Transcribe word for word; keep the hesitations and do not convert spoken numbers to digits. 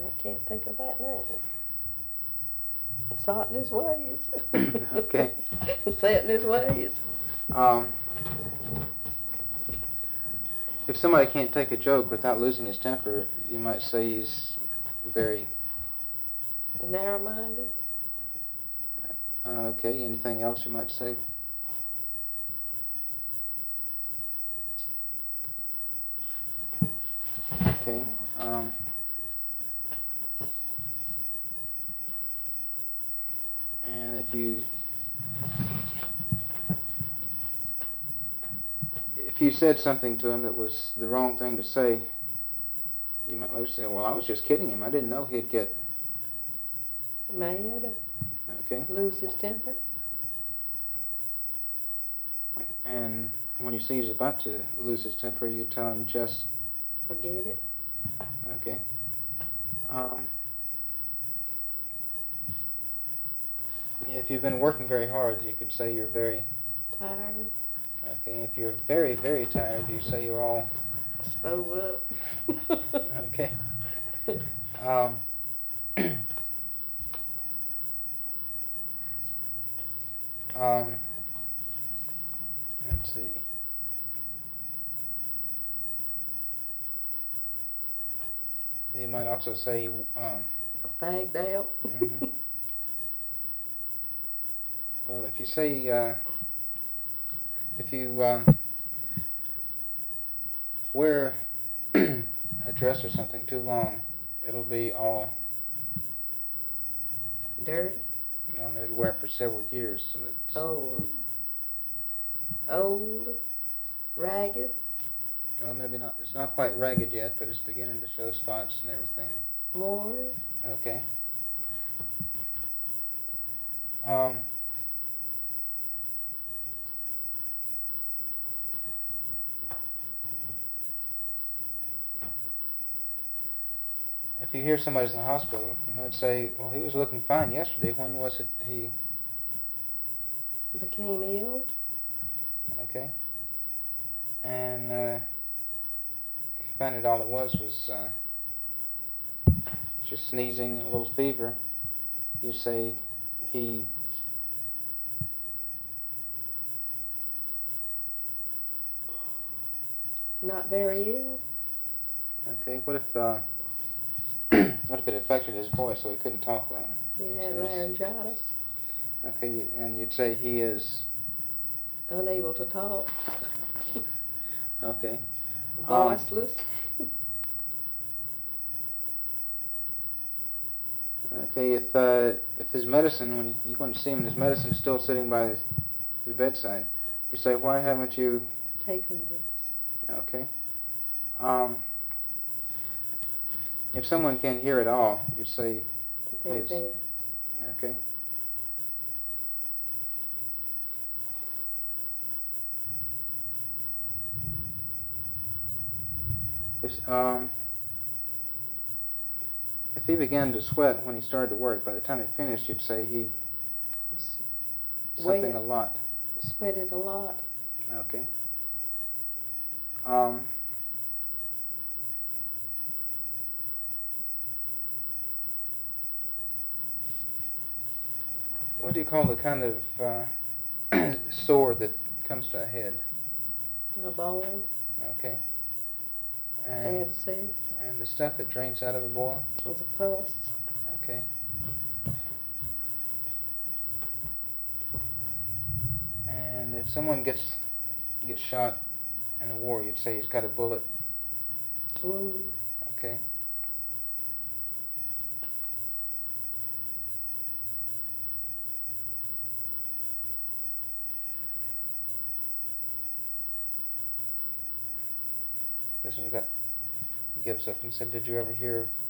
I can't think of that name. Sot in his ways. Okay. Set in his ways. Um, if somebody can't take a joke without losing his temper, you might say he's very... Narrow-minded. Uh, okay, anything else you might say? Okay. Um, and if you if you said something to him that was the wrong thing to say, you might later say, "Well, I was just kidding him. I didn't know he'd get Mad. okay." Lose his temper. And when you see he's about to lose his temper, you tell him just Forget it. okay. Um, if you've been working very hard, you could say you're very Tired. okay. If you're very, very tired, you say you're all Spoke up. okay. Um, um, let's see. You might also say, um, Fagged out. mhm. Well, if you say, uh, if you um, wear a dress or something too long, it'll be all, Dirty. you know, maybe wear it for several years. So that's, Old. Old. Ragged. well, maybe not, it's not quite ragged yet, but it's beginning to show spots and everything. Worn. Okay. Um, if you hear somebody's in the hospital, you might say, well, he was looking fine yesterday. When was it he... Became ill. Okay. And uh, if you find out all it was was uh, just sneezing and a little fever, you say he... Not very ill. Okay, what if... Uh, what if it affected his voice so he couldn't talk well? He had So he's- laryngitis. Okay, and you'd say he is... Unable to talk. Okay. Voiceless. Okay, if uh, if his medicine, when you go to see him, his medicine is still sitting by his, his bedside, you say, why haven't you... Taken this. Okay. Um, if someone can't hear at all, you say, They're please. dead. Okay. If, um, if he began to sweat when he started to work, by the time he finished, you'd say he... S- something Wet. a lot. Sweated a lot. Okay. Um, what do you call the kind of uh, sore that comes to a head? A boil. Okay. And, Abscess. and the stuff that drains out of a boil? Was a pus. Okay. And if someone gets gets shot in a war, you'd say he's got a bullet. Wound. Okay. This one got gives up and said, did you ever hear of